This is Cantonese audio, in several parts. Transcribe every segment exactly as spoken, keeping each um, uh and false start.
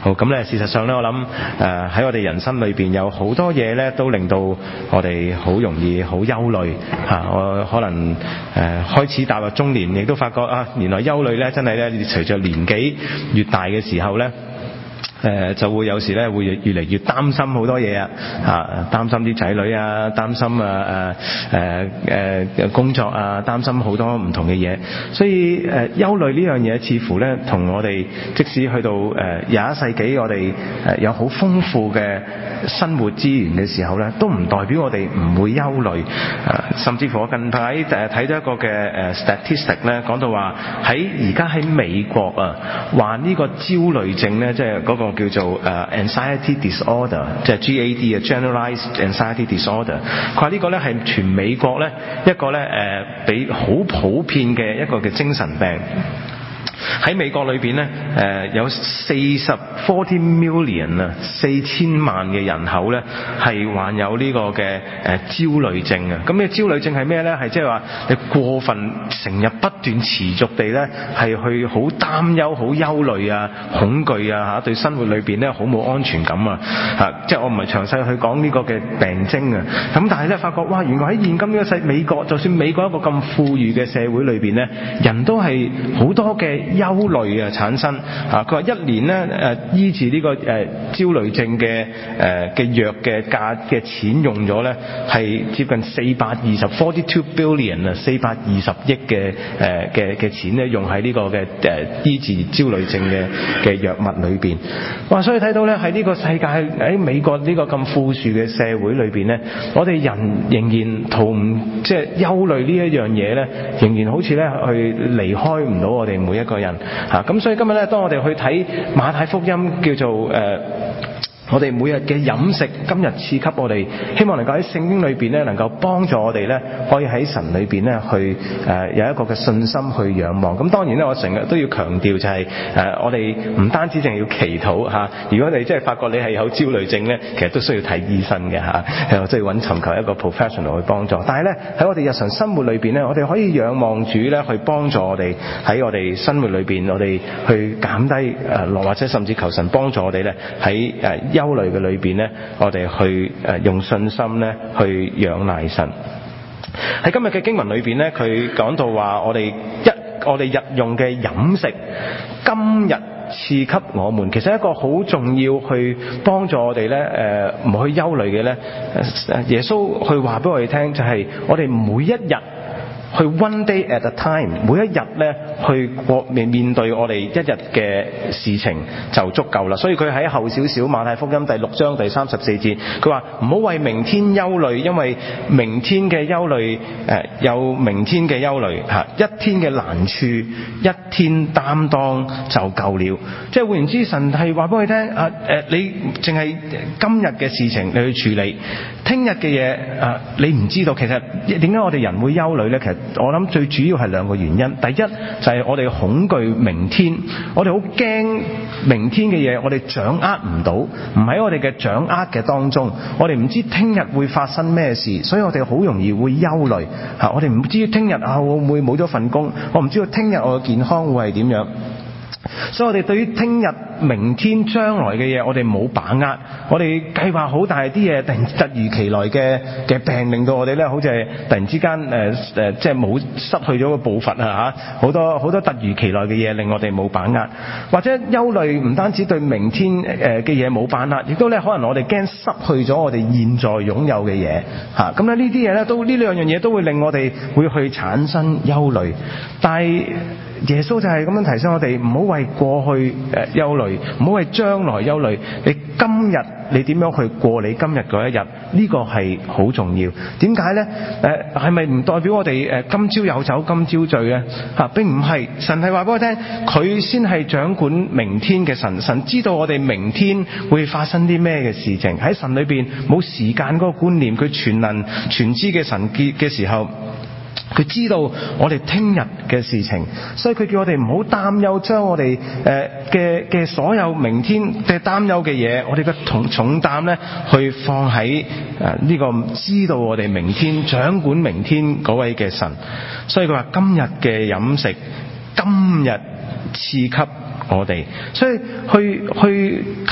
好，咁咧事實上咧，我諗誒喺我哋人生裏邊有好多嘢咧，都令到我哋好容易好憂慮嚇。我可能誒、呃、開始踏入中年，亦都發覺啊，原來憂慮咧真係咧，隨着年紀越大嘅時候咧。誒、呃、就會有時咧會越嚟越擔心好多嘢啊！啊，擔心啲仔女啊，擔心啊誒誒誒工作啊，擔心好多唔同嘅嘢。所以誒、呃、憂慮呢樣嘢，似乎咧同我哋即使去到誒廿一世紀，我哋誒有好豐富嘅生活資源嘅時候咧，都唔代表我哋唔會憂慮。啊，甚至乎我近排誒睇咗一個嘅誒 statistic 咧，講到話喺而家喺美國啊，話呢個焦慮症咧，即係嗰個叫做誒 anxiety disorder， 即係 G A D 啊 generalized anxiety disorder。佢話呢個咧係全美國咧一個咧誒比好普遍嘅一個嘅精神病。喺美國裏邊咧，誒、呃、有四十 forty million 啊，四千萬嘅人口咧係患有呢個嘅誒、呃、焦慮症啊。咁呢個焦慮症係咩咧？係即係話你過分成日不斷持續地咧係去好擔憂、好憂慮啊、恐懼啊嚇，對生活裏邊咧好冇安全感啊嚇。即係我唔係詳細去講呢個嘅病徵啊。咁但係咧發覺哇，原來喺現今呢個世美國，就算美國一個咁富裕嘅社會裏邊咧，人都係好多嘅憂慮啊產生啊！佢話一年咧誒、呃、醫治呢、這個誒、呃、焦慮症嘅誒嘅藥嘅價嘅錢用咗咧係接近四百二十 forty two billion 啊，四百二十億嘅誒嘅嘅錢咧用喺呢個嘅誒、呃、醫治焦慮症嘅嘅藥物裏邊。哇！所以睇到咧喺呢個世界喺美國呢個咁富庶嘅社會裏邊咧，我哋人仍然逃唔即係憂慮呢一樣嘢咧，仍然好似咧去離開唔到我哋每一個人。嚇！咁所以今日咧，當我哋去睇馬太福音叫做誒、呃我哋每日嘅飲食，今日賜給我哋，希望能夠喺聖經裏邊咧，能夠幫助我哋咧，可以喺神裏邊咧去誒、呃、有一個嘅信心去仰望。咁當然咧，我成日都要強調就係、是、誒、呃、我哋唔單止淨係要祈禱嚇、啊，如果你即係發覺你係有焦慮症咧，其實都需要睇醫生嘅嚇，誒即係揾尋求一個 professional 去幫助。但係咧喺我哋日常生活裏邊咧，我哋可以仰望主咧去幫助我哋喺我哋生活裏邊，我哋去減低誒落、呃、或者甚至求神幫助我哋咧喺誒憂慮嘅裏邊咧，我哋去誒用信心咧去仰賴神。喺今日嘅經文裏邊咧，佢講到話我哋一我哋日用嘅飲食，今日賜給我們，其實一個好重要去幫助我哋咧誒唔去憂慮嘅咧。耶穌去話俾我哋聽，就係我哋每一日。去 one day at a time， 每一日咧去過面面對我哋一日嘅事情就足夠啦。所以佢喺後少少馬太福音第六章第三十四節，佢話唔好為明天憂慮，因為明天嘅憂慮誒、呃、有明天嘅憂慮嚇，一天嘅難處一天擔當就夠了。即係換言之，神係話俾佢聽啊誒，你淨係今日嘅事情你去處理，聽日嘅嘢啊你唔知道。其實點解我哋人會憂慮咧？其實我諗最主要係兩個原因。第一就係、是、我哋恐懼明天，我哋好驚明天嘅嘢，我哋掌握唔到，唔喺我哋嘅掌握嘅當中，我哋唔知聽日會發生咩事，所以我哋好容易會憂慮吓。我哋唔知聽日啊會唔會冇咗份工，我唔知道聽日我嘅健康會係點樣。所以我哋對於聽日、明天、將來嘅嘢，我哋冇把握。我哋計劃好，但係啲嘢突然突如其來嘅嘅病，令到我哋咧，好似係突然之間誒誒，即係冇失去咗個步伐啊嚇！好多好多突如其來嘅嘢，令我哋冇把握。或者憂慮唔單止對明天誒嘅嘢冇把握，亦都咧可能我哋驚失去咗我哋現在擁有嘅嘢嚇。咁咧呢啲嘢咧都呢兩樣嘢都會令我哋會去產生憂慮，但係耶穌就係咁樣提醒我哋，唔好為過去誒憂慮，唔好為將來憂慮。你今日你點樣去過你今日嗰一日？呢個係好重要。點解呢？誒係咪唔代表我哋誒今朝有酒今朝醉呢？嚇、啊、並唔係。神係話俾我聽，佢先係掌管明天嘅神。神知道我哋明天會發生啲咩嘅事情。喺神裏邊冇時間嗰個觀念，佢全能全知嘅神嘅嘅時候。佢知道我哋聽日嘅事情，所以佢叫我哋唔好擔憂，將我哋誒嘅嘅所有明天嘅擔憂嘅嘢，我哋嘅重重擔咧，去放喺誒呢個知道我哋明天掌管明天嗰位嘅神。所以佢話今日嘅飲食，今日賜給我哋，所以去去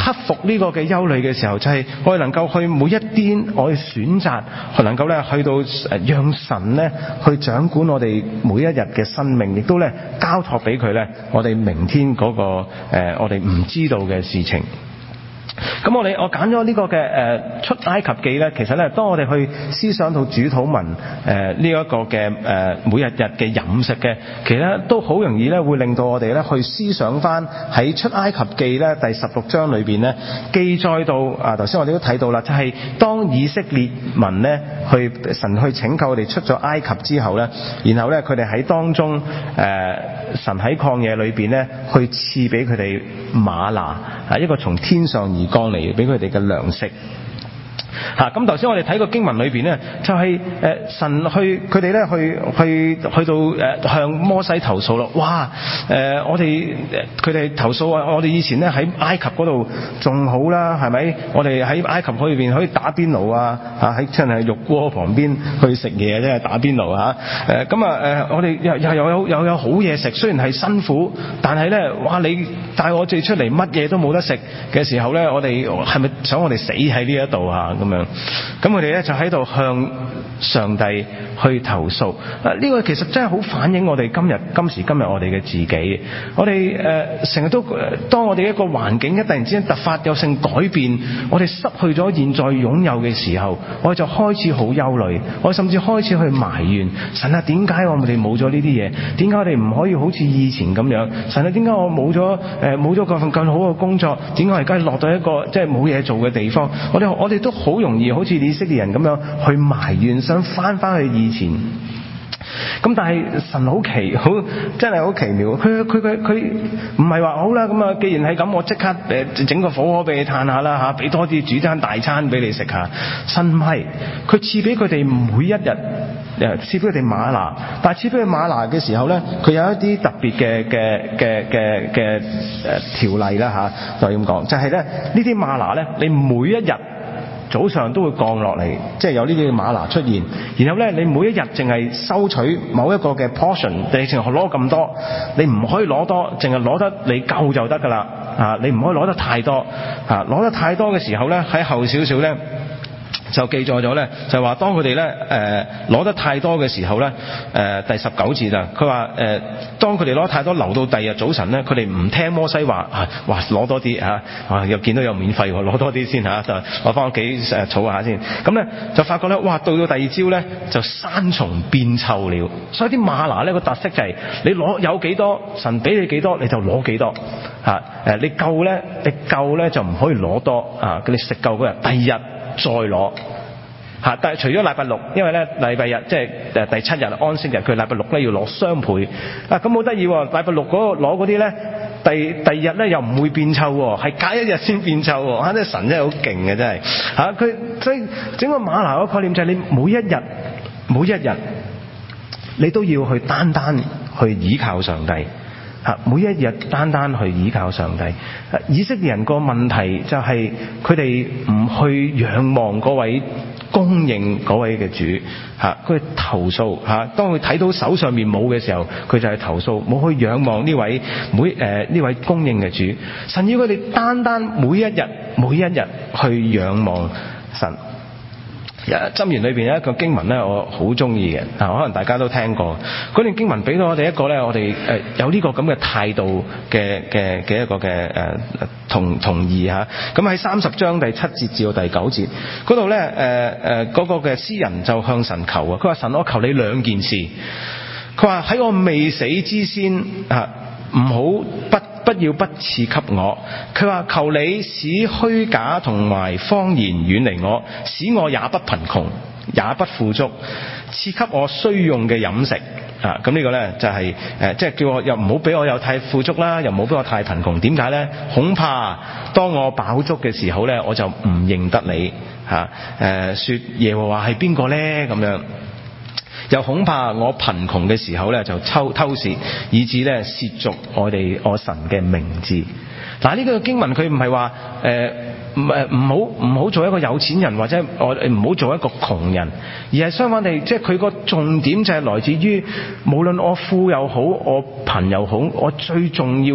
克服呢個嘅憂慮嘅時候，就係、是、我哋能夠去每一天我哋選擇，能夠咧去到誒讓神咧去掌管我哋每一日嘅生命，亦都咧交託俾佢咧，我哋明天嗰、那個誒、呃、我哋唔知道嘅事情。咁我哋我揀咗呢個嘅誒出埃及記咧，其實咧當我哋去思想到主禱文誒呢一個嘅誒每日日嘅飲食嘅，其實咧都好容易咧會令到我哋咧去思想翻喺出埃及記咧第十六章裏邊咧記載到啊，頭先我哋都睇到啦，就係、是、當以色列民咧去神去拯救我哋出咗埃及之後咧，然後咧佢哋喺當中誒、呃、神喺曠野裏邊咧去賜俾佢哋嗎哪啊，一個從天上而降嚟俾佢哋嘅糧食。嚇！咁頭先我哋睇個經文裏邊咧，就係、是、誒、呃、神去佢哋咧去去去到誒、呃、向摩西投訴咯。哇！誒、呃、我哋佢哋投訴啊！我哋以前咧喺埃及嗰度仲好啦，係咪？我哋喺埃及裏邊可以打邊爐啊！嚇喺真係肉鍋旁邊去食嘢，真係打邊爐嚇。誒咁啊誒，我哋又又有又有好嘢食，雖然係辛苦，但係咧哇！你帶我哋出嚟乜嘢都冇得食嘅時候咧，我哋係咪想我哋死喺呢一度啊？咁樣，咁佢哋咧就喺度向上帝去投訴。啊，呢個其實真係好反映我哋今日今時今日我哋嘅自己。我哋誒成日都，當我哋一個環境一突然之間突發有性改變，我哋失去咗現在擁有嘅時候，我哋就開始好憂慮，我甚至開始去埋怨神啊，點解我哋冇咗呢啲嘢？點解我哋唔可以好似以前咁樣？神啊，點解我冇咗誒冇咗嗰份更好嘅工作？點解我而家落到一個即係冇嘢做嘅地方？我哋我哋都好容易好似以色列人咁樣去埋怨，想翻翻去以前。咁但係神好奇，好真係好奇妙。佢佢佢佢唔係話好啦，咁啊，既然係咁，我即刻誒整個火鍋俾你嘆下啦嚇，俾多啲煮餐大餐俾你食下。神唔係，佢賜俾佢哋每一日誒賜俾佢哋嗎哪，但係賜俾佢嗎哪嘅時候咧，佢有一啲特別嘅嘅嘅嘅嘅誒條例啦嚇，就係咁講，就係咧呢啲嗎哪咧，你每一日早上都會降落嚟，即係有呢啲嘅嗎哪出現。然後咧，你每一日淨係收取某一個嘅 portion，你淨係攞咁多，你唔可以攞多，淨係攞得你夠就得㗎啦。啊，你唔可以攞得太多。啊，攞得太多嘅時候咧，喺後少少咧就記載咗咧，就話當佢哋咧誒攞得太多嘅時候咧，誒、呃、第十九節啊，佢話誒當佢哋攞得太多，留到第二日早晨咧，佢哋唔聽摩西話啊，哇攞多啲嚇，啊又見到有免費喎，攞多啲先嚇，就攞翻屋企誒儲下先。咁咧就發覺咧，哇到到第二朝咧就山重變臭了。所以啲嗎哪咧個特色就係、是、你攞有幾多，神俾你幾多你就攞幾多嚇。誒你夠咧，你夠咧就唔可以攞多啊。你食夠嗰日，第二日再攞嚇，但係除咗禮拜六，因為咧禮拜日即係誒第七日安息日，佢禮拜六咧要攞雙倍啊！咁好得意喎，禮拜六嗰個攞嗰啲咧，第第二日咧又唔會變臭喎，係隔一日先變臭喎嚇！啲神真係好勁嘅，真係嚇佢，所以整個嗎哪嗰個概念就係你每一日每一日你都要去單單去倚靠上帝。每一日單單去倚靠上帝。以色列人個問題就係佢哋唔去仰望嗰位供應嗰位嘅主，嚇佢投訴嚇。當佢睇到手上面冇嘅時候，佢就係投訴，冇去仰望呢位每誒呢、呃、位供應嘅主。神要佢哋單單每一日每一日去仰望神。箴言裏邊有一個經文咧，我好中意嘅，啊，可能大家都聽過。嗰段經文俾到我哋一個咧，我哋誒、呃、有呢個咁嘅態度嘅嘅嘅一個嘅誒、呃、同同意嚇。咁喺三十章第七節至到第九節嗰度咧，誒誒嗰個嘅詩人就向神求啊，佢話神，我求你兩件事。佢話喺我未死之先啊，唔好不。不要不賜給我。佢話求你使虛假同埋謊言遠離我，使我也不貧窮也不富足，賜給我需用嘅飲食啊。咁呢個呢，就係、是、誒、呃，即係叫我又唔好俾我有太富足啦，又唔好俾我太貧窮。點解呢？恐怕當我飽足嘅時候呢，我就唔認得你嚇。誒、啊呃，說耶和華係邊個呢？咁樣。又恐怕我貧窮嘅時候咧，就偷偷竊，以致咧褻瀆我哋我神嘅名字。嗱，呢個經文佢唔係話誒唔誒唔好唔好做一個有錢人，或者我唔好做一個窮人，而係相反地，即係佢個重點就係來自於無論我富又好，我貧又好，我最重要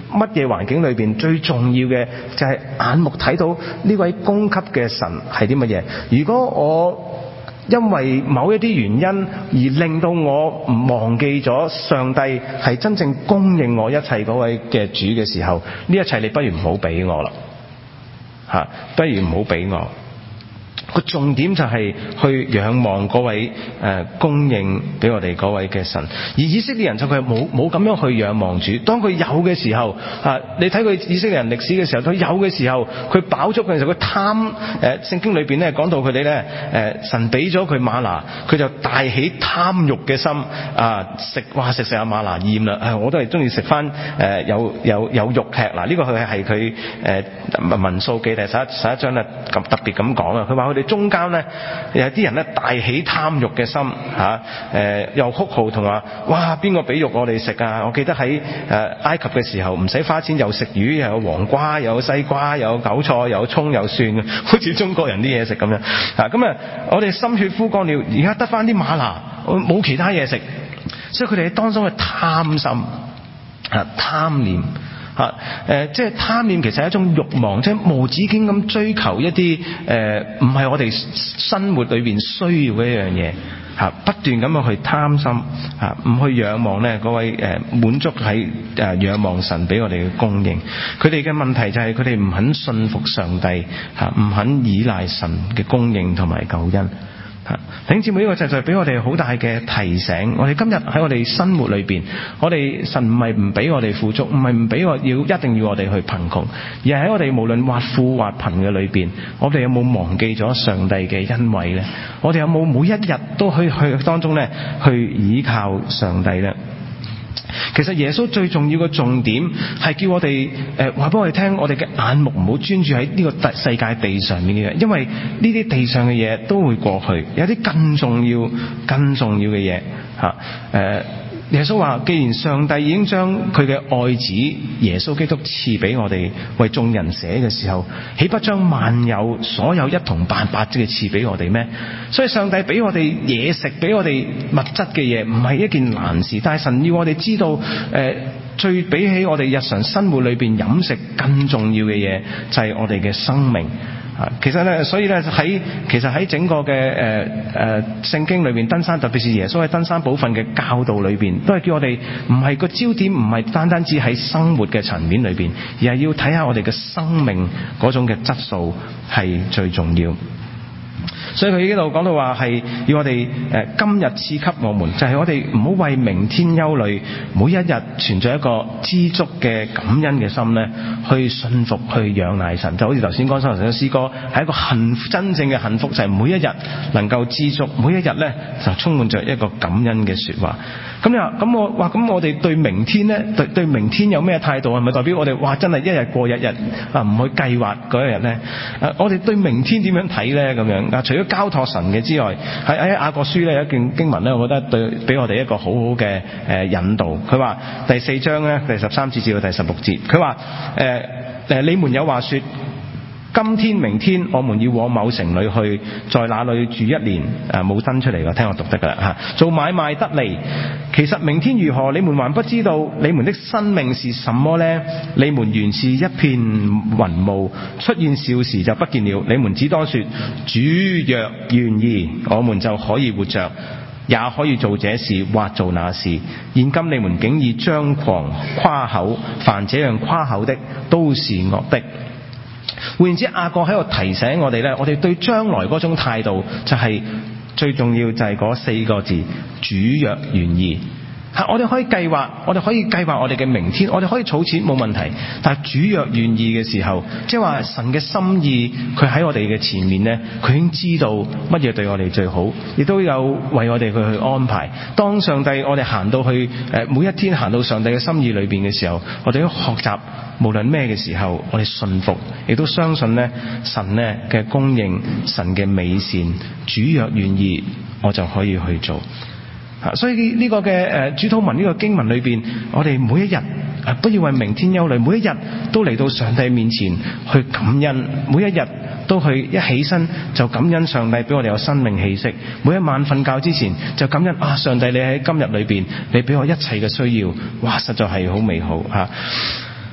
乜嘢環境裏邊最重要嘅就係眼目睇到呢位供給嘅神係啲乜嘢。如果我因為某一啲原因而令到我唔忘記咗上帝係真正供應我一切嗰位嘅主嘅時候，呢一切你不如唔好俾我啦，吓，不如唔好俾我。個重點就係去仰望嗰位誒、呃、供應俾我哋嗰位嘅神。而以色列人就佢冇冇咁樣去仰望主。當佢有嘅時候啊，你睇佢以色列人歷史嘅時候，佢有嘅時候，佢飽足嘅時候，佢貪誒聖經裏邊咧講到佢哋咧誒神俾咗佢嗎哪，佢就大起貪慾嘅心啊，食哇食食下嗎哪厭啦，誒我都係中意食翻誒有有有肉吃嗱。呢、這個佢係佢誒民數記第十一十一章咧咁特別咁講啊。佢話佢哋中間咧有啲人咧大起貪慾嘅心嚇，誒又哭號同話哇邊個俾肉我哋食啊！我記得喺誒埃及嘅時候唔使花錢，又食魚，又有黃瓜，又有西瓜，又有韭菜，又有葱，又蒜，好似中國人啲嘢食咁樣啊！咁啊，我哋心血枯乾了，而家得翻啲嗎哪，冇其他嘢食，所以佢哋喺當中嘅貪心啊貪念。嚇、啊呃、即係貪念其實係一種慾望，即係無止境咁追求一啲誒唔係我哋生活裏邊需要嘅一樣嘢嚇，不斷咁樣去貪心嚇，唔、啊、去仰望咧嗰位誒、呃、滿足喺誒、呃、仰望神俾我哋嘅供應。佢哋嘅問題就係佢哋唔肯信服上帝嚇，唔、啊、肯依賴神嘅供應同埋救恩。弟兄姊妹，呢個就係俾我哋好大嘅提醒。我哋今日喺我哋生活裏邊，我哋神唔係唔俾我哋富足，唔係唔俾我要一定要我哋去貧窮，而係喺我哋無論或富或貧嘅裏邊，我哋有冇忘記咗上帝嘅恩惠呢？我哋有冇每一日都去去當中呢去倚靠上帝呢？其實耶穌最重要嘅重點係叫我哋誒話俾我哋聽，我哋嘅眼目唔好專注喺呢個世界地上面嘅嘢，因為呢啲地上嘅嘢都會過去，有啲更重要、更重要嘅嘢嚇誒。耶穌話：既然上帝已經將佢嘅愛子耶穌基督賜俾我哋為眾人捨嘅時候，豈不將萬有所有一同辦法嘅賜俾我哋咩？所以上帝俾我哋嘢食，俾我哋物質嘅嘢，唔係一件難事。但係神要我哋知道，誒、呃，最比起我哋日常生活裏邊飲食更重要嘅嘢，就係、是、我哋嘅生命。啊，其實咧，所以咧喺其實喺整個嘅誒誒聖經裏邊，登山特別是耶穌喺登山寶訓嘅教導裏邊，都係叫我哋唔係個焦點，唔係單單只喺生活嘅層面裏邊，而係要睇下我哋嘅生命嗰種嘅質素係最重要。所以佢呢度講到話係要我哋誒、呃、今日賜給我們，就係、是、我哋唔好為明天憂慮，每一日存在一個知足嘅感恩嘅心咧，去信服去仰賴神。就好似頭先講首首詩歌，係一個幸福，真正嘅幸福就係、是、每一日能夠知足，每一日咧就充滿着一個感恩嘅說話。咁你話咁我話咁我哋對明天咧，對對明天有咩態度？係咪代表我哋哇真係一日過一日啊，唔去計劃嗰一日咧？誒、啊，我哋對明天點樣睇咧？咁樣啊，除咗交託神嘅之外，喺喺雅各書咧有一段經文咧，我覺得對俾我哋一個好好嘅誒引導。佢話第四章咧第十三節至到第十六節，佢話誒誒你們有話說，今天明天我們要往某城裏去，在那裏住一年。誒冇登出嚟㗎，聽我讀得㗎啦嚇。做買賣得利。其實明天如何，你們還不知道。你們的生命是什麼呢？你們原是一片雲霧，出現少時就不見了。你們只當說，主若願意，我們就可以活着，也可以做這事或做那事。現今你們竟以張狂誇口，凡這樣誇口的都是惡的。換言之，雅各喺度提醒我哋咧，我哋對將來嗰種態度就係、是、最重要，就係嗰四個字：主若願意。嚇，我哋可以計劃，我哋可以計劃我哋嘅明天，我哋可以儲錢冇問題。但係主若願意嘅時候，即係話神嘅心意，佢喺我哋嘅前面咧，佢已經知道乜嘢對我哋最好，亦都有為我哋去去安排。當上帝我哋行到去誒每一天行到上帝嘅心意裏邊嘅時候，我哋都學習無論咩嘅時候，我哋信服，亦都相信咧神咧嘅供應，神嘅美善。主若願意，我就可以去做。所以呢個嘅誒主禱文呢個經文裏邊，我哋每一日啊不要為明天憂慮，每一日都嚟到上帝面前去感恩，每一日都去一起身就感恩上帝俾我哋有生命氣息，每一晚瞓覺之前就感恩啊上帝你喺今日裏邊你俾我一切嘅需要，哇實在係好美好嚇。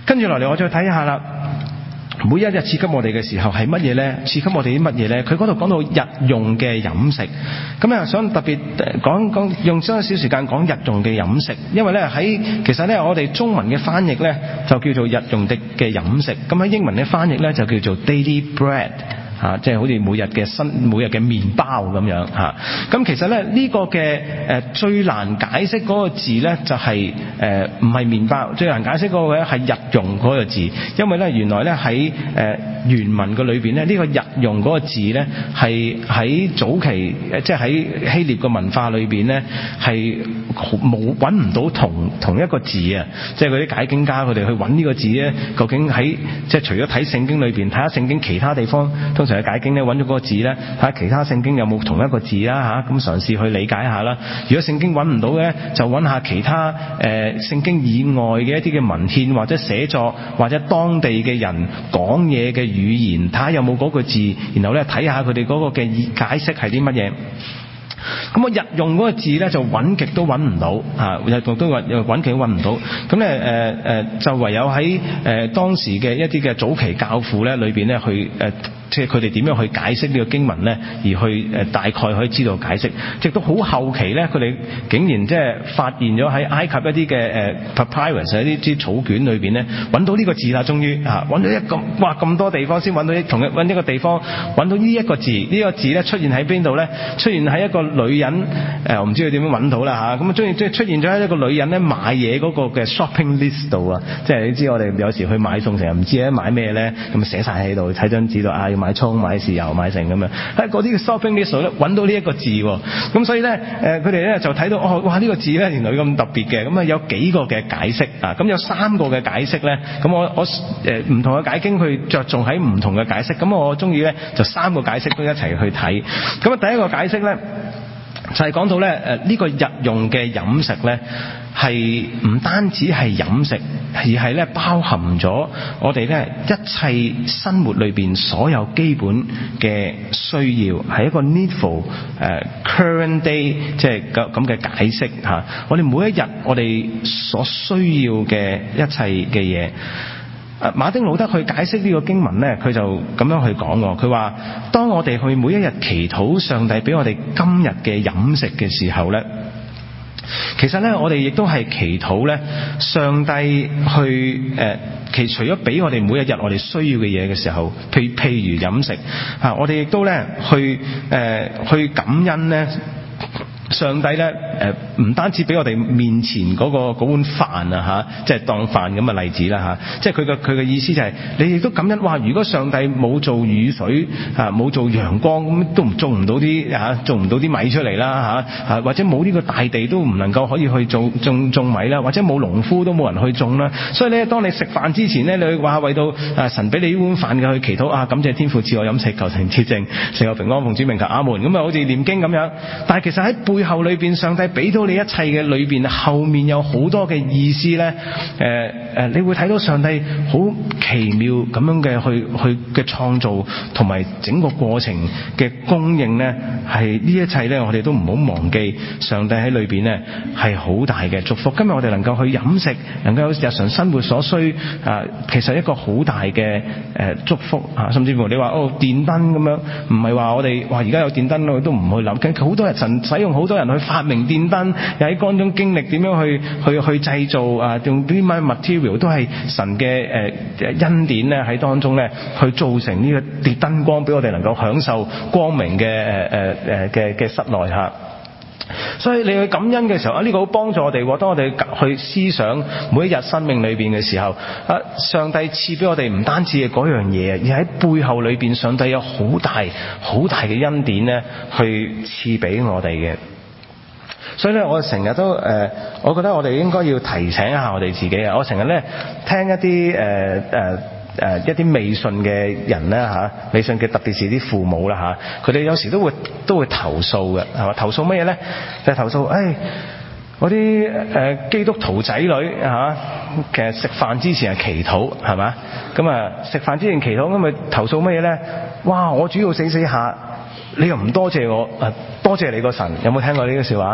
跟住落嚟我再睇下啦。每一日賜給我哋嘅時候係乜嘢呢？賜給我哋啲乜嘢呢？佢嗰度講到日用嘅飲食，咁啊想特別講講用少少時間講日用嘅飲食，因為呢喺其實呢我哋中文嘅翻譯呢就叫做日用的嘅飲食，咁喺英文嘅翻譯呢就叫做 daily bread。啊，即係好似每日嘅新每日嘅麵包咁樣嚇。咁、啊、其實咧呢、呢個嘅誒、呃、最難解釋嗰個字咧就係誒唔係麵包，最難解釋嗰個咧係日用嗰個字，因為咧原來咧喺誒原文嘅裏邊咧呢、呢個日用嗰個字咧係喺早期即係喺希臘嘅文化裏邊咧係冇揾唔到同同一個字啊！即係嗰啲解經家佢哋去揾呢個字咧，究竟喺即係除咗睇聖經裏邊睇下聖經其他地方。通常嘅解經咧揾咗嗰個字咧，睇下其他聖經有冇同一個字啦嚇，咁嘗試去理解下啦。如果聖經揾唔到嘅，就揾下其他誒、呃、聖經以外嘅一啲嘅文獻或者寫作或者當地嘅人講嘢嘅語言，睇下有冇嗰個字，然後咧睇下佢哋嗰個嘅解釋係啲乜嘢。咁我日用嗰個字咧就揾極都揾唔到啊！日用都揾揾極都揾唔到。咁咧誒誒就唯有喺誒、呃、當時嘅一啲嘅早期教父咧裏邊咧去誒。呃即係佢哋點樣去解釋呢個經文呢？而去誒大概可以知道解釋。直到好後期呢，佢哋竟然即係發現咗喺埃及一啲嘅誒 papyrus 一啲啲草卷裏邊呢，揾到呢個字啦，終於嚇揾到一個哇咁多地方先揾到一同一揾一個地方揾到呢一個字，呢、呢個字呢出現喺邊度呢？出現喺一個女人誒，我、呃、唔知佢點樣揾到啦嚇。咁啊，終於即係出現咗喺一個女人呢買嘢嗰個嘅 shopping list 度啊！即係你知我哋有時去買餸成日唔知咧買咩呢，咁啊寫曬喺度，睇張紙度啊。買葱、買豉油、買成咁樣，喺嗰啲嘅 shopping list 咧揾到呢一個字喎，咁所以咧誒佢哋咧就睇到哦，哇呢、呢個字咧原來咁特別嘅，咁啊有幾個嘅解釋啊，咁有三個嘅解釋咧，咁我我誒唔、呃、同嘅解經去着重喺唔同嘅解釋，咁我中意咧就三個解釋都一齊去睇，咁啊第一個解釋咧就係、是、講到咧誒呢、呃呢個日用嘅飲食咧。係唔單止係飲食，而係咧包含咗我哋咧一切生活裏邊所有基本嘅需要，係一個 needful 誒、uh, current day 即係咁咁嘅解釋嚇。我哋每一日我哋所需要嘅一切嘅嘢，馬丁路德去解釋呢個經文咧，佢就咁樣去講喎。佢話：當我哋去每一日祈禱上帝俾我哋今日嘅飲食嘅時候咧。其實咧，我哋亦都係祈禱咧，上帝去誒，其除咗俾我哋每一日我哋需要嘅嘢嘅時候，譬譬如飲食啊，我哋亦都咧去誒、呃、去感恩咧。上帝咧誒唔單止俾我哋面前嗰、嗰個嗰碗飯啊嚇，即係當飯咁嘅例子啦嚇，即係佢嘅佢嘅意思就係、係、你亦都感恩哇！如果上帝冇做雨水啊，冇做陽光咁，都唔種唔到啲嚇，種唔到啲米出嚟啦嚇，或者冇呢個大地都唔能夠可以去種種種米啦，或者冇農夫都冇人去種啦。所以咧，當你食飯之前咧，你話為到啊神俾你呢碗飯嘅去祈禱啊，感謝天父賜我飲食，求神潔淨，成個平安奉主名求阿門。咁啊，好似念經咁樣。但係其實喺背後裏邊，上帝俾到你一切嘅裏邊，後面有好多嘅意思咧。誒、呃、誒、呃，你會睇到上帝好奇妙咁樣嘅去去嘅創造，同埋整個過程嘅供應咧，係呢一切咧，我哋都唔好忘記，上帝喺裏邊咧係好大嘅祝福。今日我哋能夠去飲食，能夠有日常生活所需啊、呃，其實一個好大嘅誒、呃、祝福啊。甚至乎你話哦電燈咁樣，唔係話我哋話而家有電燈我哋都唔去諗，其實好多人神使用好多人去發明電燈，又喺當中經歷點樣去去去製造啊，用啲乜 material 都係神嘅誒恩典咧喺當中咧去造成呢個啲燈光俾我哋能夠享受光明嘅誒誒誒嘅嘅室內嚇。所以你去感恩嘅時候啊，呢個好幫助我哋。當我哋去思想每一日生命裏邊嘅時候，啊，上帝賜俾我哋唔單止係嗰樣嘢，而喺背後裏邊，上帝有好大好大嘅恩典咧，去賜俾我哋嘅。所以咧，我成日都誒、呃，我覺得我哋應該要提醒一下我哋自己啊！我成日咧聽一啲誒誒誒一啲未信嘅人咧嚇，未信嘅特別是啲父母啦嚇，佢哋有時都會都會投訴嘅，係嘛？投訴乜嘢咧？就係、是、投訴誒嗰啲誒基督徒仔女嚇、啊，其實食飯之前係祈禱係嘛？咁啊食飯之前祈禱，咁咪投訴乜嘢咧？哇！我主要死死下，你又唔多謝我，誒多謝你個神，有冇聽過呢個笑話？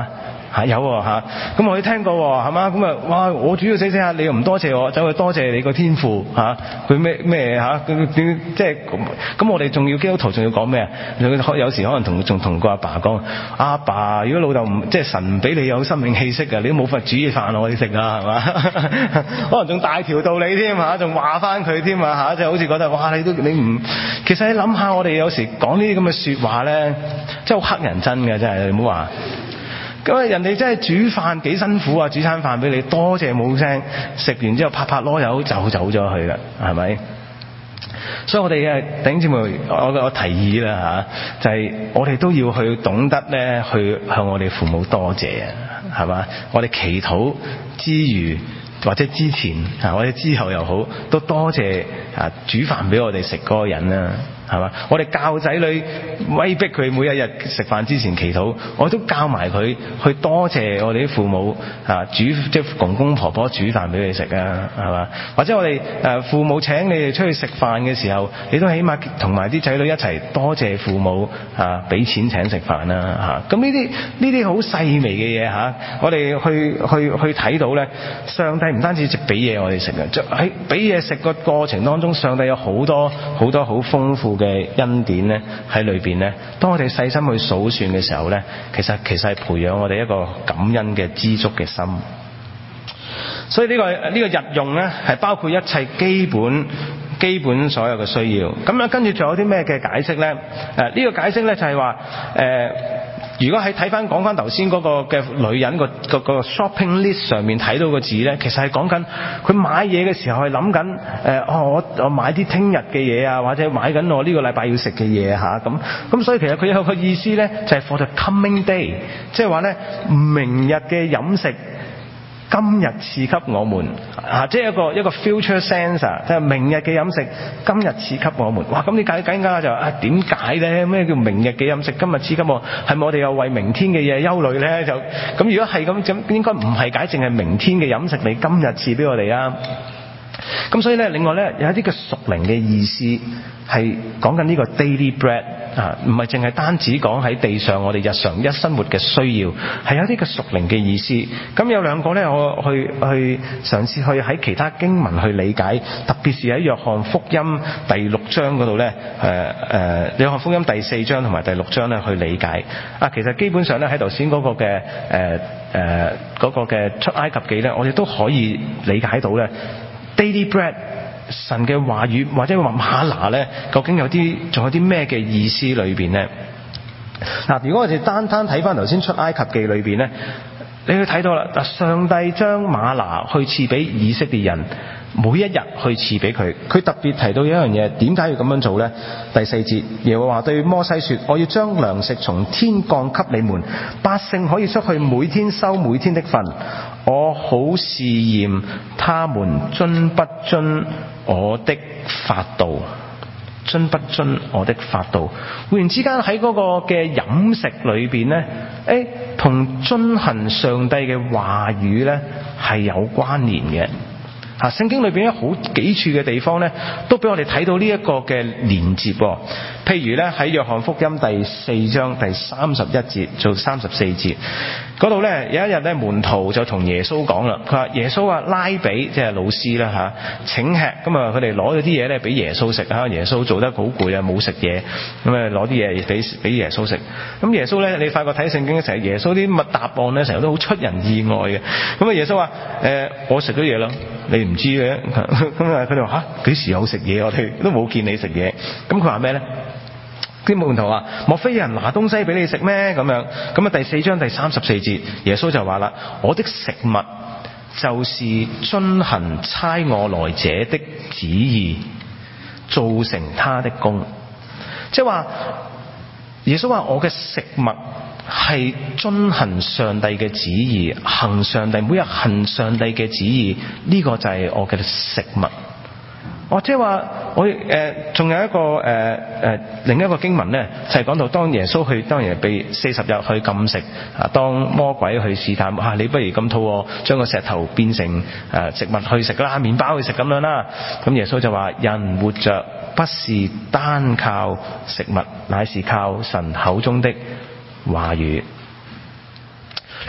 嚇有喎嚇，咁我哋聽過喎係嘛？咁啊哇！我煮到死死下，你又唔多謝我，走去多謝你個天父嚇，佢咩咩嚇？佢點即係咁？我哋仲要基督徒仲要講咩啊？有時可能同仲同個阿爸講，阿爸，如果老豆唔即係神唔俾你有生命氣息嘅，你都冇法煮嘢飯我哋食啊係嘛？可能仲大條道理添嚇，仲話翻佢添啊嚇，即係好似覺得哇你都你唔，其實你諗下我哋有時講呢啲咁嘅説話咧，真係好乞人憎嘅真係，你唔好話。咁啊人哋真係煮飯幾辛苦啊，煮餐飯俾你，多謝冇聲，食完之後拍拍籮柚就走咗去啦，係咪？所以我哋嘅弟兄姊妹，我我提議啦嚇，就係、是、我哋都要去懂得咧，去向我哋父母多謝啊，係嘛？我哋祈禱之餘或者之前啊，或者之後又好，都多謝啊煮飯俾我哋食嗰個人啦。係嘛？我哋教仔女威逼佢每一日食飯之前祈禱，我都教埋佢去多謝我哋啲父母啊，煮即係公公婆婆煮飯俾你食啊，係嘛？或者我哋誒父母請你哋出去食飯嘅時候，你都起碼同埋啲仔女一齊多謝父母啊，俾錢請食飯啦嚇。咁呢啲呢啲好細微嘅嘢嚇，我哋去去去睇到咧，上帝唔單止俾嘢我哋食嘅，喺俾嘢食個過程當中，上帝有好多好多好豐富嘅恩典咧喺裏邊咧，當我哋細心去數算嘅時候咧，其實其實係培養我哋一個感恩嘅知足嘅心。所以呢個呢個日用咧係包括一切基本基本所有嘅需要。咁咧跟住仲有啲咩嘅解釋咧？誒、呃、呢、這個解釋咧就係話誒如果喺睇翻講翻頭先嗰個嘅女人個個個 shopping list 上面睇到個字咧，其實係講緊佢買嘢嘅時候係諗緊誒哦我我買啲聽日嘅嘢啊，或者買緊我呢個禮拜要食嘅嘢嚇咁咁，所以其實佢有個意思咧就係 for the coming day，即係話咧明日嘅飲食今日賜給我們啊，即係一個一個 future sense， 即係明日嘅飲食今日賜給我們。哇！咁你解緊㗎就啊點解咧？咩叫明日嘅飲食今日賜給我？係咪我哋又為明天嘅嘢憂慮咧？就咁如果係咁，咁應該唔係解淨係明天嘅飲食你今日賜俾我哋啊？咁所以咧，另外咧有一啲嘅屬靈嘅意思係講緊呢個 daily bread 啊，唔係淨係單止講喺地上我哋日常一生活嘅需要，係有啲嘅屬靈嘅意思。咁有兩個咧，我去去嘗試去喺其他經文去理解，特別是喺約翰福音第六章嗰度咧，誒誒約翰福音第四章同埋第六章咧去理解。啊，其實基本上咧喺頭先嗰個嘅誒誒嗰個嘅出埃及記咧，我哋都可以理解到咧。Daily bread 神嘅話語或者話嗎哪咧，究竟有啲仲有啲咩嘅意思裏邊咧？嗱，如果我哋單單睇翻頭先出埃及記裏邊咧，你會睇到啦。嗱，上帝將嗎哪去賜俾以色列人，每一日去賜俾佢。佢特別提到一樣嘢，點解要咁樣做咧？第四節，耶和華對摩西說：我要將糧食從天降給你們，百姓可以出去每天收每天的份。我好試驗他們遵不遵我的法度，遵不遵我的法度。忽然之間喺嗰個嘅飲食裏邊呢，誒，同遵行上帝嘅話語呢係有關聯嘅。啊，聖經裏邊有好幾處嘅地方呢，都俾我哋睇到呢一個嘅連接。譬如呢，喺約翰福音第四章第三十一節到三十四節嗰度呢，有一日呢，門徒就同耶穌講啦，佢話耶穌話拉比即係老師啦嚇，請吃。咁啊，佢哋攞咗啲嘢呢俾耶穌食啊。耶穌做得好攰啊，冇食嘢，咁啊攞啲嘢俾俾耶穌食。咁耶穌呢，你發覺睇聖經成日耶穌啲乜答案呢，成日都好出人意外嘅。咁啊，耶穌話誒，我食咗嘢啦，你唔知嘅。咁啊，佢哋話嚇幾時有食嘢？我哋都冇見你食嘢。咁佢話咩呢？啲門徒話：莫非有人拿東西俾你食咩？咁樣咁啊，第四章第三十四節，耶穌就話啦：我的食物就是遵行差我來者的旨意，做成他的功。即係話，耶穌話：我嘅食物係遵行上帝嘅旨意，行上帝每日行上帝嘅旨意，呢、這個就係我嘅食物。我即係話，我誒仲有一個誒誒、呃呃、另一個經文咧，就係、是、講到當耶穌去當然被四十日去禁食啊，當魔鬼去試探啊，你不如咁肚餓，將個石頭變成誒、呃、食物去食啦，麵包去食咁樣啦。咁耶穌就話：人活着不是單靠食物，乃是靠神口中的話語。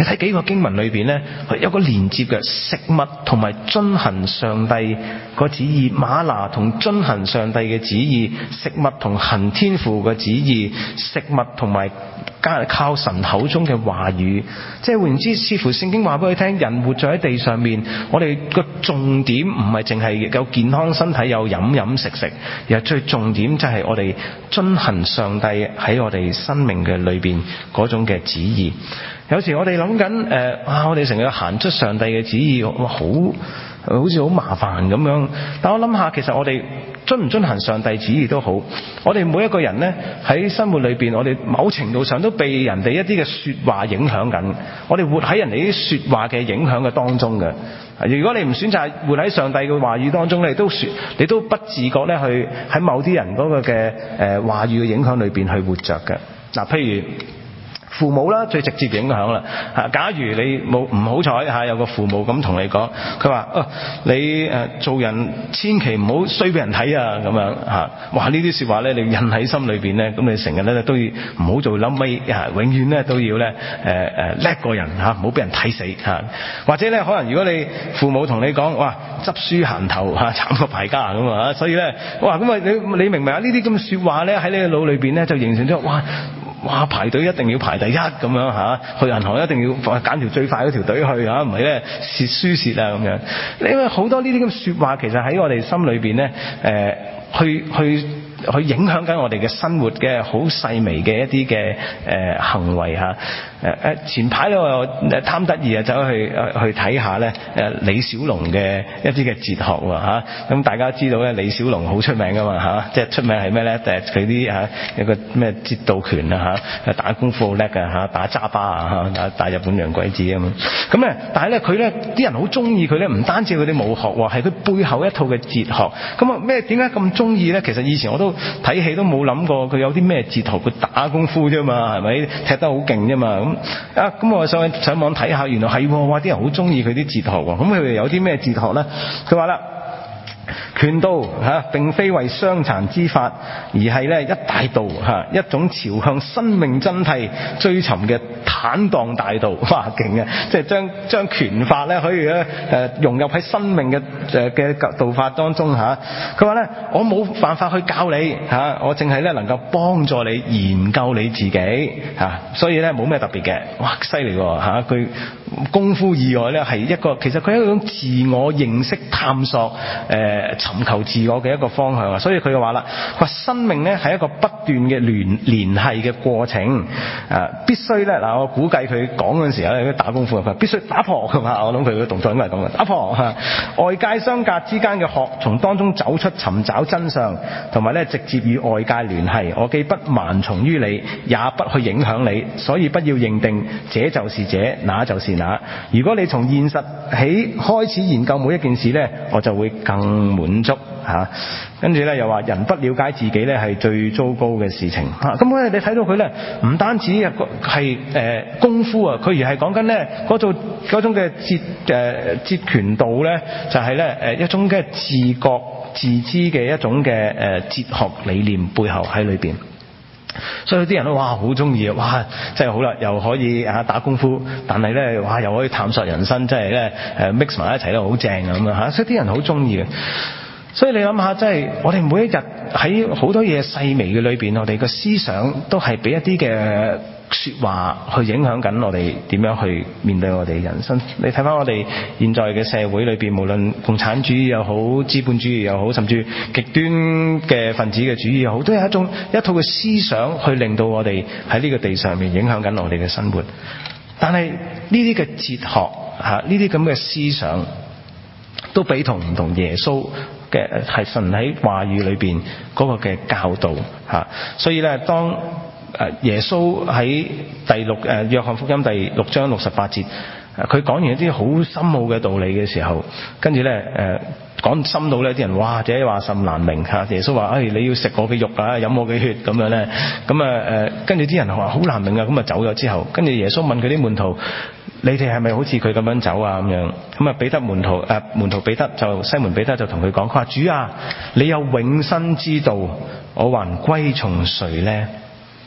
你睇幾個經文裏邊咧，有個連接嘅食物同埋遵行上帝個旨意，嗎哪同遵行上帝嘅旨意，食物同行天父嘅旨意，食物同埋靠神口中嘅話語。即係換言之，似乎聖經話俾佢聽，人活在喺地上面，我哋個重點唔係淨係有健康身體，有飲飲食食，而係最重點就係我哋遵行上帝喺我哋生命嘅裏邊嗰種嘅旨意。有時我哋諗緊誒啊，我哋成日行出上帝嘅旨意，哇好好似好麻煩咁樣。但我諗下，其實我哋遵唔遵行上帝旨意都好，我哋每一個人呢，喺生活裏邊，我哋某程度上都被人哋一啲嘅說話影響緊，我哋活喺人哋啲說話嘅影響嘅當中嘅。如果你唔選擇活喺上帝嘅話語當中，你都說你都不自覺咧去喺某啲人嗰個嘅誒話語嘅影響裏邊去活着嘅。嗱，譬如父母啦，最直接影響啦嚇。假如你冇唔好彩嚇，有個父母咁同你講，佢話：哦，你誒做人千祈唔好衰俾人睇啊咁樣嚇。哇！呢啲説話咧，你印喺心裏邊咧，咁你成日咧都要唔好做冧尾嚇，永遠咧都要咧誒誒叻過人嚇，唔好俾人睇死嚇。或者咧，可能如果你父母同你講：哇，執輸行頭嚇，慘過敗家咁啊！所以咧，哇咁啊，你你明唔明啊？呢啲咁嘅説話咧，喺你嘅腦裏邊咧就形成咗哇。哇！排隊一定要排第一咁樣嚇，去銀行一定要揀條最快嗰條隊去嚇，唔係咧蝕輸蝕啊咁樣。因為好多呢啲咁嘅説話，其實喺我哋心裏邊咧，誒、呃、去去去影響緊我哋嘅生活嘅好細微嘅一啲嘅誒行為嚇。誒誒前排咧我又貪得意啊，走去去睇下咧誒李小龍嘅一啲嘅哲學喎嚇。咁大家知道咧，李小龍好出名噶嘛嚇，即係出名係咩咧？誒佢啲嚇有個咩截道拳啊嚇，打功夫好叻㗎嚇，打揸巴啊嚇，打打日本洋鬼子啊嘛。咁咧，但係咧佢咧啲人好中意佢咧，唔單止佢啲武學喎，係佢背後一套嘅哲學。咁啊咩點解咁中意咧？其實以前我都睇戲都冇諗過佢有啲咩哲學，佢打功夫啫嘛，係咪踢得好勁啫嘛咁。啊，咁我上上網睇下，原來係哇！啲人好中意佢啲哲學喎。咁佢哋有啲咩哲學咧？佢話啦，拳道嚇、啊、並非為傷殘之法，而係咧一大道嚇、啊，一種朝向生命真諦追尋嘅坦蕩大道。哇，勁啊！即係將將拳法咧可以咧誒、呃、融入喺生命嘅誒嘅道法當中嚇。佢話咧，我冇辦法去教你嚇、啊，我淨係咧能夠幫助你研究你自己嚇、啊，所以咧冇咩特別嘅。哇，犀利喎嚇！佢、啊、功夫以外咧係一個，其實佢係一種自我認識探索誒。呃尋求自我嘅一個方向啊，所以佢就話啦，佢話生命咧係一個不斷嘅聯聯繫嘅過程啊，必須咧嗱，我估計佢講嗰陣時候咧，打功夫佢必須打破㗎嘛，我諗佢嘅動作應該係咁嘅，打破嚇、啊、外界相隔之間嘅殼，從當中走出，尋找真相，同埋咧直接與外界聯繫。我既不盲從於你，也不去影響你，所以不要認定這就是這，那就是那。如果你從現實起開始研究每一件事咧，我就會更滿足嚇。跟住咧又話人不了解自己咧係最糟糕嘅事情嚇。咁我哋你睇到佢咧唔單止係誒、呃、功夫啊，佢而係講緊咧嗰種嗰種嘅截誒截拳道咧，就係咧誒一種嘅自覺自知嘅一種嘅誒、呃、哲學理念背後喺裏邊。所以有啲人都哇好中意啊！哇真係好啦，又可以啊打功夫，但係咧哇又可以探索人生，真係咧誒 mix 埋一齊都好正啊咁啊嚇！所以啲人好中意嘅。所以你諗下，真係我哋每一日喺好多嘢細微嘅裏邊，我哋嘅思想都係俾一啲嘅說話去影響緊我哋點樣去面對我哋人生。你睇翻我哋現在嘅社會裏邊，無論共產主義又好，資本主義又好，甚至極端嘅分子嘅主義又好，都有一種一套嘅思想去令到我哋喺呢個地上面影響緊我哋嘅生活。但係呢啲嘅哲學吓，呢啲咁嘅思想都比同唔同耶穌嘅係神喺話語裏邊嗰個嘅教導吓。所以咧當誒耶穌喺第六誒約翰福音第六章六十八節，佢講完一啲好深奧嘅道理嘅時候，跟住咧誒講深到咧啲人哇，者話甚難明嚇。耶穌話：誒、哎、你要食我嘅肉啊，飲我嘅血咁樣咧。咁啊誒，跟住啲人話好難明啊。咁啊走咗之後，跟住耶穌問佢啲門徒：你哋係咪好似佢咁樣走啊？咁樣咁啊，彼得門徒誒、呃、門徒彼得就西門彼得就同佢講：佢話主啊，你有永生之道，我還歸從誰咧？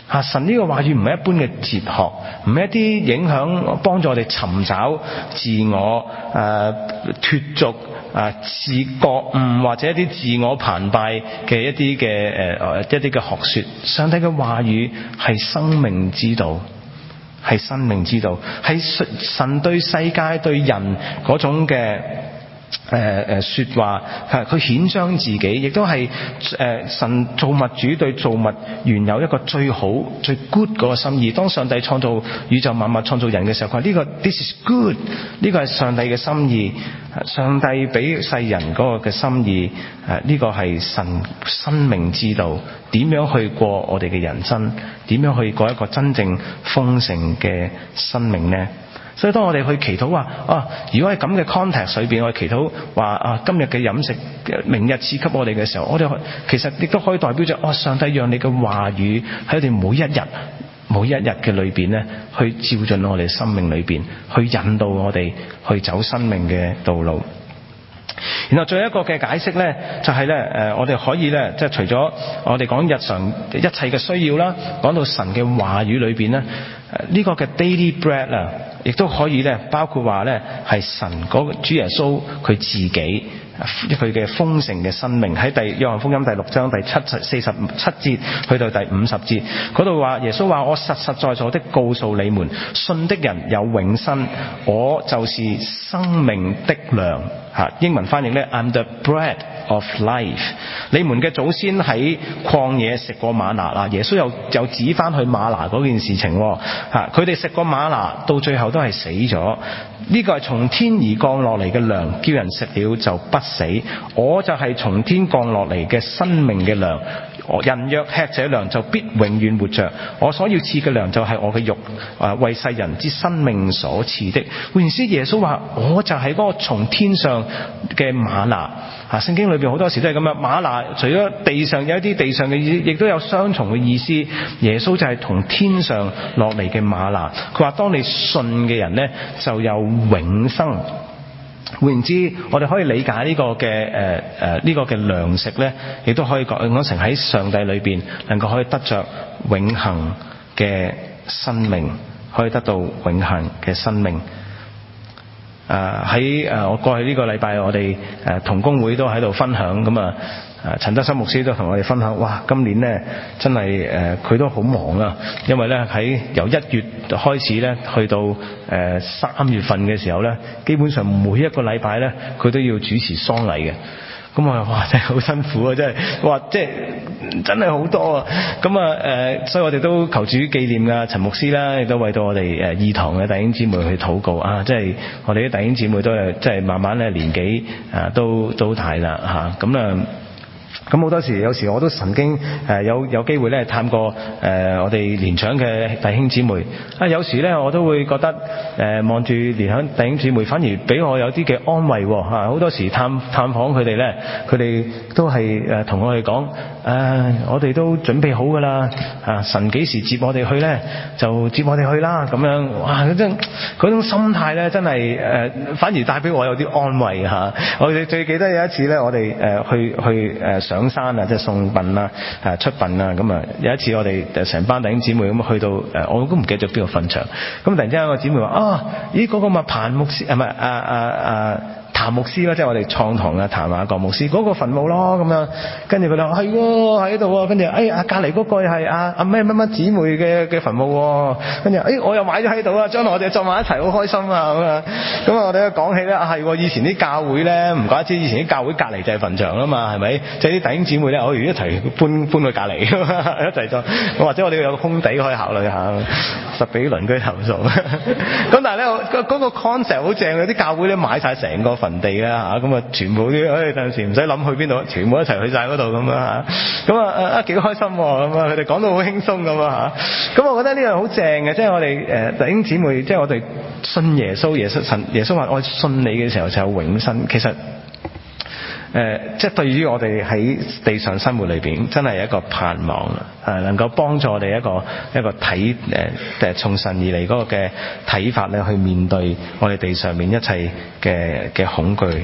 啊，神呢個話語唔係一般嘅哲學，唔係一啲影響幫助我哋尋找自我、誒脫俗、啊自覺悟或者一啲自我澎湃嘅一啲嘅誒誒一啲嘅學說。上帝嘅話語係生命之道，係生命之道，係神對世界對人嗰種嘅誒誒說話，係佢顯彰自己，亦都係誒神造物主對造物原有一個最好最 good 嗰個心意。當上帝創造宇宙萬物創造人嘅時候，佢話呢個 this is good， 呢個係上帝嘅心意，上帝俾世人嗰個嘅心意，誒呢個係神生命之道，點樣去過我哋嘅人生，點樣去過一個真正豐盛嘅生命呢？所以當我哋去祈禱話啊，如果喺咁嘅 context 裏邊，我哋祈禱話啊，今日嘅飲食明日賜給我哋嘅時候，我哋其實亦都可以代表着哦，上帝讓你嘅話語喺我哋每一日每一日嘅裏邊咧，去照進我哋生命裏邊，去引導我哋去走生命嘅道路。然後最後一個嘅解釋呢，就係呢，誒，我哋可以呢，即係除咗我哋講日常一切嘅需要啦，講到神嘅話語裏邊呢，呢個嘅 daily bread 啊，亦都可以呢，包括話呢，係神嗰個主耶穌佢自己佢嘅豐盛嘅生命。喺第約翰福音第六章第七四十七節去到第五十節嗰度話，耶穌話：我實實在在的告訴你們，信的人有永生，我就是生命的糧。吓，英文翻譯呢 I'm the bread of life。你們嘅祖先喺曠野食過嗎哪啦，耶穌又又指翻去嗎哪嗰件事情。吓，佢哋食過嗎哪，到最後都係死咗。呢個係從天而降落嚟嘅糧，叫人食了就不死。我就係從天降落嚟嘅生命嘅糧。人若吃這糧，就必永遠活着。我所要賜嘅糧就係我嘅肉，啊，為世人之生命所賜的。換言之，耶穌話我就係嗰個從天上嘅嗎哪。啊，聖經裏邊好多時都係咁樣，嗎哪除咗地上有一啲地上嘅意思，亦都有雙重嘅意思。耶穌就係從天上落嚟嘅嗎哪。佢話當你信嘅人呢，就有永生。換言之，我哋可以理解呢個嘅誒誒呢個嘅糧食咧，亦都可以講講成喺上帝裏邊能夠可以得着永恆嘅生命，可以得到永恆嘅生命。誒喺誒我過去呢個禮拜，我哋誒同工會都喺度分享咁啊。誒陳德森牧師都同我哋分享，哇！今年呢真係誒佢都好忙啊，因為呢喺由一月開始呢，去到誒三月份嘅時候呢，基本上每一個禮拜呢，佢都要主持喪禮嘅。咁我話哇，真係好辛苦啊！真係哇，即係真係好多啊！咁啊誒，所以我哋都求主紀念啊陳牧師啦，亦都為到我哋誒義堂嘅弟兄姊妹去禱告啊！即係我哋啲弟兄姊妹都係即係慢慢咧年紀啊都都大啦嚇，咁啊。咁好多時，有時我都曾經誒、呃、有有機會咧探過誒、呃、我哋年長嘅弟兄姊妹啊，有時咧我都會覺得誒望住年長弟兄姊妹，反而俾我有啲嘅安慰喎嚇。好多時探探訪佢哋咧，佢哋都係誒同我哋講誒，我哋都準備好㗎啦啊！神幾時接我哋去咧，就接我哋去啦咁樣。哇！嗰種嗰種心態咧，真係誒、呃、反而帶俾我有啲安慰嚇、啊。我哋最記得有一次咧，我哋誒、呃、去去誒。呃上山啊，即係送殯啦，誒出殯啊，咁啊有一次我哋誒成班弟兄姊妹咁去到誒，我都唔記得咗邊個墳場，咁突然之間有個姊妹話啊，咦嗰、那個咪彭牧師，係咪啊啊啊譚牧師啦，即係我哋創堂嘅譚雅各牧師嗰、那個墳墓咯，咁樣跟住佢哋話係喎喺度，跟住哎啊隔離嗰個係阿阿咩乜乜姊妹嘅嘅墳墓，跟住誒我又買咗喺度啊，將來我哋葬埋一齊好開心啊咁啊，咁啊我哋講起咧啊係以前啲教會咧，唔怪之以前啲教會隔離就係墳場啦嘛，係咪？即係啲弟兄姊妹咧，我哋一齊搬搬去隔離，一齊葬，或者我哋有個空地可以考慮下，實俾鄰居投訴。咁但係咧嗰嗰個 concept 好正，有啲教會咧買晒成個墳地啦嚇，咁啊全部啲誒陣時唔使諗去邊度，全部一齊去晒嗰度咁啊嚇，咁啊啊幾開心喎，咁啊佢哋講到好輕鬆咁啊嚇，咁我覺得呢樣好正嘅，即係我哋誒弟兄姊妹，即係我哋信耶穌，耶穌神耶穌話我信你嘅時候就有永生，其實。誒、呃，即係對於我哋喺地上生活裏邊，真係一個盼望啊！誒，能夠幫助我哋一個一個睇誒誒從神而嚟嗰個嘅睇法咧，去面對我哋地上面一切嘅嘅恐懼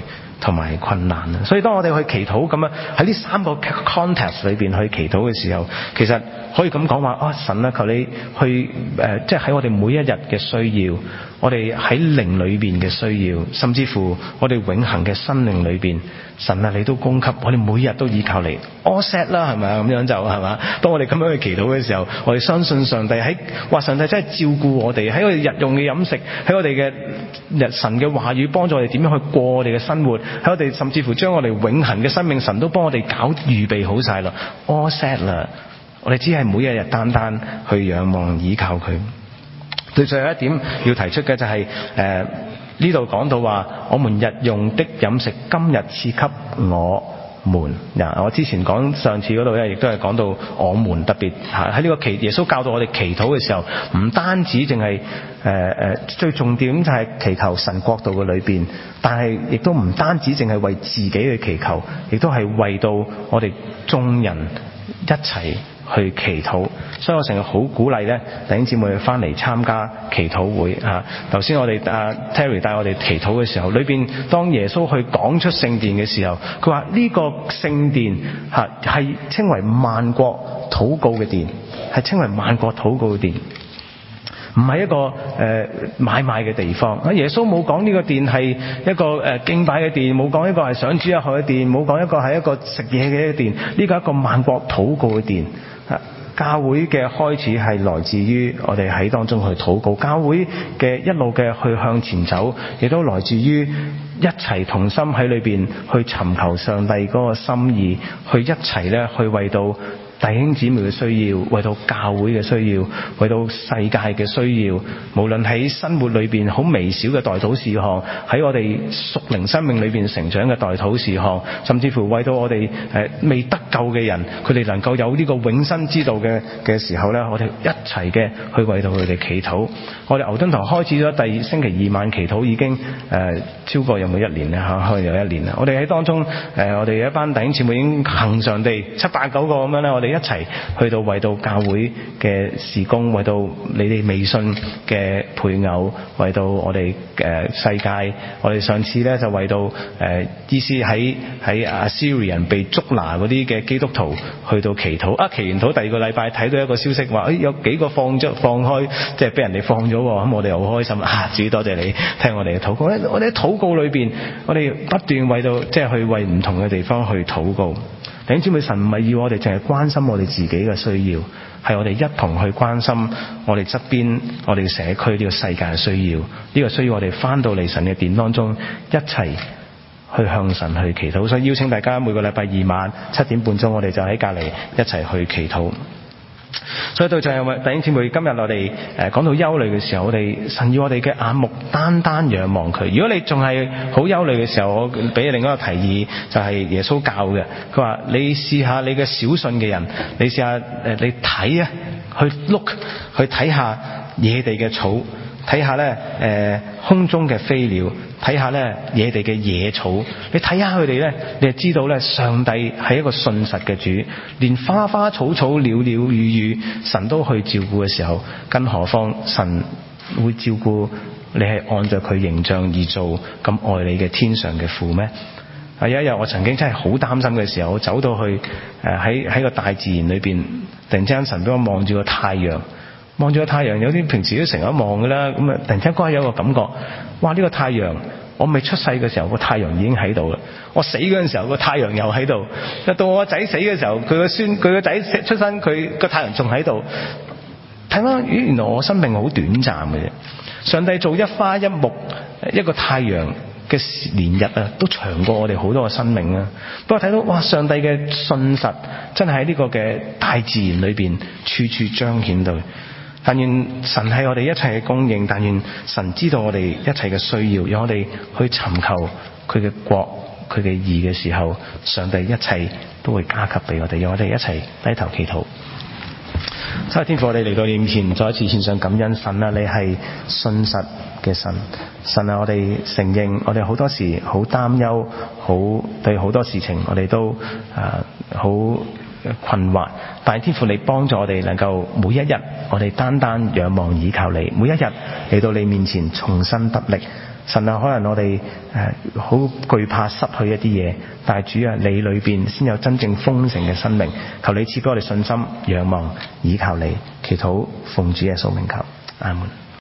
同埋困難啊！所以當我哋去祈禱咁啊，喺呢三個 context 裏邊去祈禱嘅時候，其實可以咁講話啊，神啊，求你去誒，即係喺我哋每一日嘅需要，我哋喺靈裏邊嘅需要，甚至乎我哋永恆嘅生命裏邊，神啊，你都供給我哋，每日都依靠你 all set 啦，係咪啊？咁樣就係嘛？當我哋咁樣去祈禱嘅時候，我哋相信上帝喺話上帝真係照顧我哋，喺我哋日用嘅飲食，喺我哋嘅日神嘅話語幫助我哋點樣去過我哋嘅生活，喺我哋甚至乎將我哋永恆嘅生命，神都幫我哋搞預備好晒啦 all set 啦。我哋只係每一日單單去仰望依靠佢。對，最後一點要提出嘅就係誒呢度講到話，我們日用的飲食今日賜給我們。嗱，我之前講上次嗰度咧，亦都係講到我們，特別喺呢個祈耶穌教導我哋祈禱嘅時候，唔單止淨係誒誒最重點就係祈求神國度嘅裏邊，但係亦都唔單止淨係為自己去祈求，亦都係為到我哋眾人一齊去祈禱。所以我成日好鼓勵咧弟兄姊妹翻嚟參加祈禱會啊。頭先我哋啊 Terry 帶我哋祈禱嘅時候，裏邊當耶穌去講出聖殿嘅時候，佢話呢個聖殿吓係稱為萬國禱告嘅殿，係稱為萬國禱告嘅殿，唔係一個誒、呃、買賣嘅地方。啊，耶穌冇講呢個殿係一個誒、呃、敬拜嘅殿，冇講一個係上主日學嘅殿，冇講一個係一個食嘢嘅一個殿，呢個係一個萬國禱告嘅殿。啊，教會嘅開始係來自於我哋喺當中去禱告，教會嘅一路嘅去向前走，亦都來自於一齊同心喺裏邊去尋求上帝嗰個心意，去一齊咧去為到弟兄姊妹嘅需要，為到教會嘅需要，為到世界嘅需要，無論喺生活裏邊好微小嘅代禱事項，喺我哋屬靈生命裏邊成長嘅代禱事項，甚至乎為到我哋誒未得救嘅人，佢哋能夠有呢個永生之道嘅嘅時候咧，我哋一齊嘅去為到佢哋祈禱。我哋牛頓堂開始咗第星期二晚祈禱已經誒、呃、超過有冇一年咧嚇？可能有一年啦。我哋喺當中誒、呃，我哋有一班弟兄姊妹已經恆常地七八九個咁樣咧，我哋一齊去到為到教會嘅事工，為到你哋未信嘅配偶，為到我哋誒、呃、世界。我哋上次咧就為到誒意思喺喺阿 Syrian 被捉拿嗰啲嘅基督徒去到祈禱。啊，祈完禱第二個禮拜睇到一個消息話，誒、哎、有幾個放咗放開，即係俾人哋放咗。咁我哋又好開心啊！主多謝你聽我哋嘅禱告咧。我哋喺禱告裏邊，我哋不斷為到即係去為唔同嘅地方去禱告。弟兄姊妹，神唔係要我哋淨係關心我哋自己嘅需要，係我哋一同去關心我哋側邊、我哋社區呢個世界嘅需要。呢個需要我哋翻到嚟神嘅殿當中，一齊去向神去祈禱。所以邀請大家每個禮拜二晚七點半鐘，我哋就喺隔籬一齊去祈禱。所以對象弟兄姊妹，今日我哋誒講到憂慮嘅時候，我哋神要我哋嘅眼目單單仰望佢。如果你仲係好憂慮嘅時候，我俾另一個提議，就係、是、耶穌教嘅。佢話你試下你嘅小信嘅人，你試下誒你睇啊，去 look 去睇下野地嘅草，睇下咧誒空中嘅飛鳥，睇下咧野地嘅野草，你睇下佢哋咧，你就知道咧上帝係一個信實嘅主，連花花草草、鳥鳥雨雨，神都去照顧嘅時候，更何況神會照顧你係按照佢形象而做咁愛你嘅天上嘅父咩？啊，有一日我曾經真係好擔心嘅時候，我走到去誒喺喺個大自然裏邊，突然之間神俾我望住個太陽。望住個太陽，有啲平時都成日望㗎啦，咁啊突然之間嗰日有個感覺，哇！呢、這個太陽，我未出世嘅時候個太陽已經喺度啦，我死嗰陣時候個太陽又喺度，到我仔死嘅時候，佢個孫佢個仔出生，佢個太陽仲喺度。睇翻，咦，原來我生命好短暫嘅啫。上帝做一花一木一個太陽嘅年日啊，都長過我哋好多嘅生命啊。不過睇到哇，上帝嘅信實真係喺呢個嘅大自然裏邊處處彰顯到。但願神係我哋一切嘅供應，但願神知道我哋一切嘅需要，讓我哋去尋求佢嘅國、佢嘅義嘅時候，上帝一切都會加給俾我哋，讓我哋一齊低頭祈禱。七日天父，我哋嚟到你面前，再一次獻上感恩。神啊，你係信實嘅神。神啊，我哋承認，我哋好多時好擔憂，好對好多事情，我哋都啊好困惑。但係天父，你幫助我哋能夠每一日，我哋單單仰望倚靠你，每一日嚟到你面前重新得力。 神啊，可能我哋誒好懼怕失去一啲嘢，但係主啊，你裏邊先有真正豐盛嘅生命。求你賜俾我哋信心、仰望、倚靠你，祈禱奉主耶穌名求，阿門。